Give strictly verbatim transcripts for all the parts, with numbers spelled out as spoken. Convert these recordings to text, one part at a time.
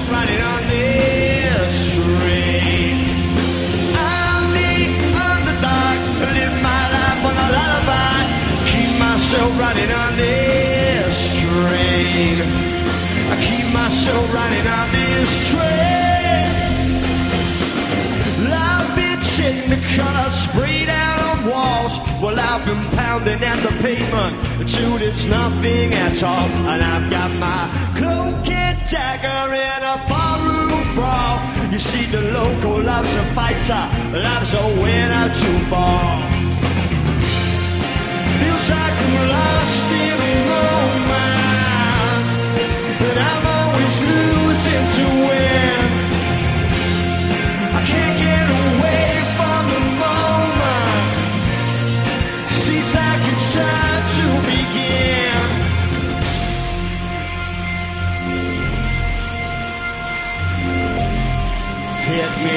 riding on this train. I'm the underdog, live my life on a lullaby. Keep myself riding on this train. I keep myself riding on this train. I've been shedding the color sprayed out on walls. Well, I've been pounding at the pavement till there's nothing at all. And I've got my cloak and dagger in a barroom brawl. You see, the local loves a fighter, loves a winner to fall. Feels like I'm lost in a moment, but I'm always losing to win. I can't get away from the moment. Seems like it's time to begin. Hit me.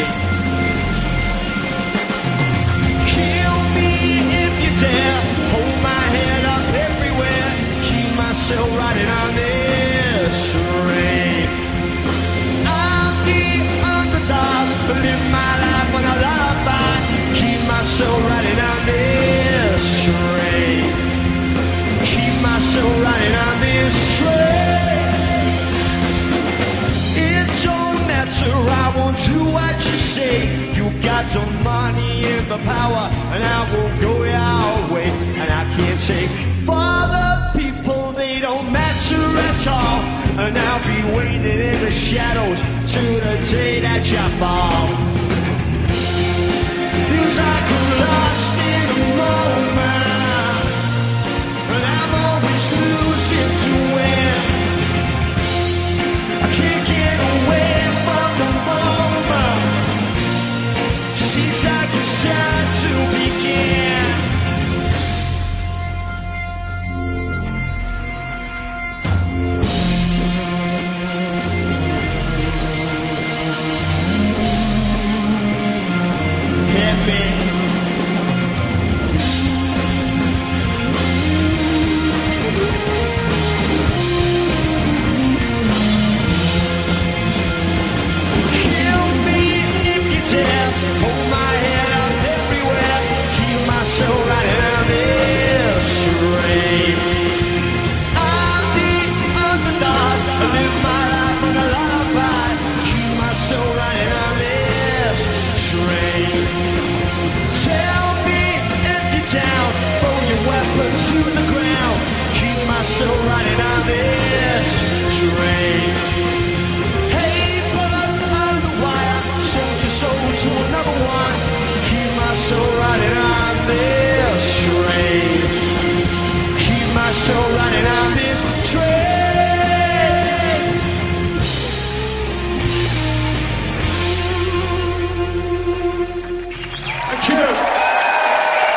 Kill me if you dare. Hold my head up everywhere. Keep myself riding on this train. I'm the underdog, live my life on a lullaby. Keep myself riding on this train. Keep myself riding on this train. It don't matter, I won't do what you say. You got the money and the power, and I won't go your way. And I can't take for the people, they don't matter at all. And I'll be waiting in the shadows till the day that you fall.